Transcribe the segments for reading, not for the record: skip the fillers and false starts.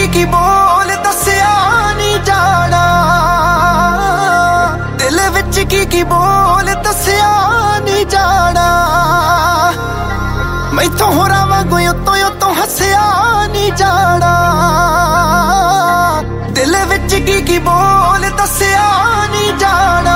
ਕੀ ਬੋਲ ਦੱਸਿਆ ਨਹੀਂ ਜਾਣਾ, ਦਿਲ ਵਿੱਚ ਕੀ ਬੋਲ ਦੱਸਿਆ ਨਹੀਂ ਜਾਣਾ। ਮੈਥੋਂ ਹੋਰਾਂ ਵਾਂਗੂ ਉੱਤੋਂ ਹੱਸਿਆ ਨਹੀਂ ਜਾਣਾ, ਦਿਲ ਵਿੱਚ ਕੀ ਬੋਲ ਦੱਸਿਆ ਨਹੀਂ ਜਾਣਾ।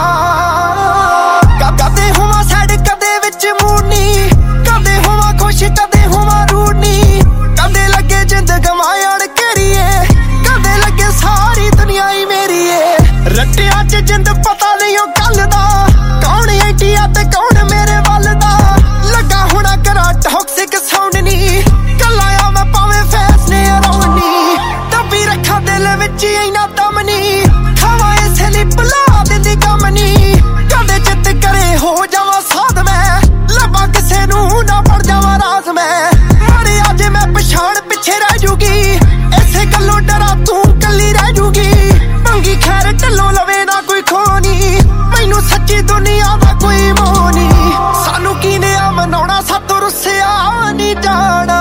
ਕਦੇ ਹੋਵਾਂ ਸੈਡ ਕਦੇ ਵਿੱਚ ਮੂਡ ਨੀ, ਕਦੇ ਹੋਵਾਂ ਖੁਸ਼ ਕਦੇ ਹੋਵਾਂ ਰੂਡ ਨੀ, ਕਦੇ ਲੱਗੇ ਜਿੰਦ ਗਵਾਇਣ ਕਰੀਏ, ਕਦੇ ਲੱਗੇ ਸਾਰੀ ਦੁਨੀਆ ਹੀ ਮੇਰੀ ਏ। ਰੱਟਿਆਂ 'ਚ ਜਿੰਦ ਪਤਾ ਨਹੀਂ ਉਹ ਗੱਲ ਦਾ, ਕੌਣ ਐਂਟੀਆ ਤੇ ਕੌਣ ਮੇਰੇ ਵੱਲ ਦਾ। ਲੱਗਾ ਹੋਣਾ ਕਰਾਂ ਟੌਕਸਿਕ ਸਾਊਂਡ ਨੀ, ਕੱਲਾ ਆ ਮੈਂ ਭਾਵੇਂ ਫੈਸਲੇ ਅਰਾਊਂਡ ਨੀ। ਦੱਬੀ ਰੱਖਾਂ ਦਿਲ ਵਿੱਚ ਇੰਨਾ ਦਮ ਨੀ, ਖਾਵਾਂ ਇਸੇ ਲਈ ਭੁਲਾ ਦਿੰਦੀ ਕੰਮ ਨੀ। ਕਦੇ ਚਿੱਤ ਕਰੇ ਹੋ ਜਾਵਾਂ ਸਾਧ ਮੈਂ, ਲੱਭਾਂ ਕਿਸੇ ਨੂੰ ਨਾ ਪੜ ਜਾਵਾਂ ਰਾਜ਼ ਮੈਂ। ਮਰਿਆ ਜੇ ਮੈਂ ਪਛਾਣ ਪਿੱਛੇ ਰਹਿ ਜੂਗੀ, ਇਸੇ ਗੱਲੋਂ ਡਰਾਂ ਤੂੰ ਕੱਲੀ ਰਹਿ ਜੂਗੀ। ਮੰਗੀ ਖੈਰ ਢੱਲੋਂ ਲਵੇ ਨਾ ਕੋਈ ਖੋਨੀ, ਮੈਨੂੰ ਸੱਚੀ ਦੁਨੀਆ ਦਾ ਕੋਈ ਮੋਹ ਨੀ। ਸਾਨੂੰ ਕੀਨੇ ਆ ਮਨਾਉਣਾ ਸਾਤੋਂ ਰੁੱਸਿਆ ਨਹੀਂ ਜਾਣਾ,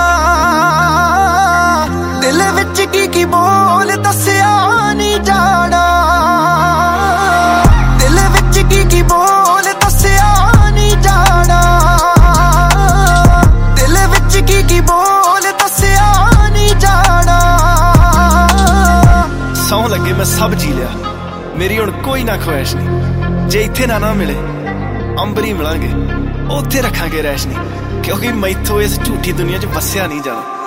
ਦਿਲ ਵਿੱਚ ਕੀ ਬੋਲ ਦੱਸਿਆ ਨਹੀਂ ਜਾਣਾ, ਦਿਲ ਵਿੱਚ ਕੀ ਬੋਲ ਦੱਸਿਆ ਨਹੀਂ ਜਾਣਾ, ਦਿਲ ਵਿੱਚ ਕੀ ਬੋਲ ਦੱਸਿਆ ਨਹੀਂ ਜਾਣਾ। ਸੌਂ ਲੱਗੇ ਮੈਂ ਸਭ ਜੀ ਲਿਆ, ਮੇਰੀ ਹੁਣ ਕੋਈ ਨਾ ਖੁਆਇਸ਼ ਨਹੀਂ। ਜੇ ਇੱਥੇ ਨਾ ਮਿਲੇ ਅੰਬਰੀ ਮਿਲਾਂਗੇ, ਉੱਥੇ ਰੱਖਾਂਗੇ ਰੈਸ਼ ਨਹੀਂ, ਕਿਉਂਕਿ ਮੈਥੋਂ ਇਸ ਝੂਠੀ ਦੁਨੀਆ 'ਚ ਵਸਿਆ ਨਹੀਂ ਜਾਣਾ।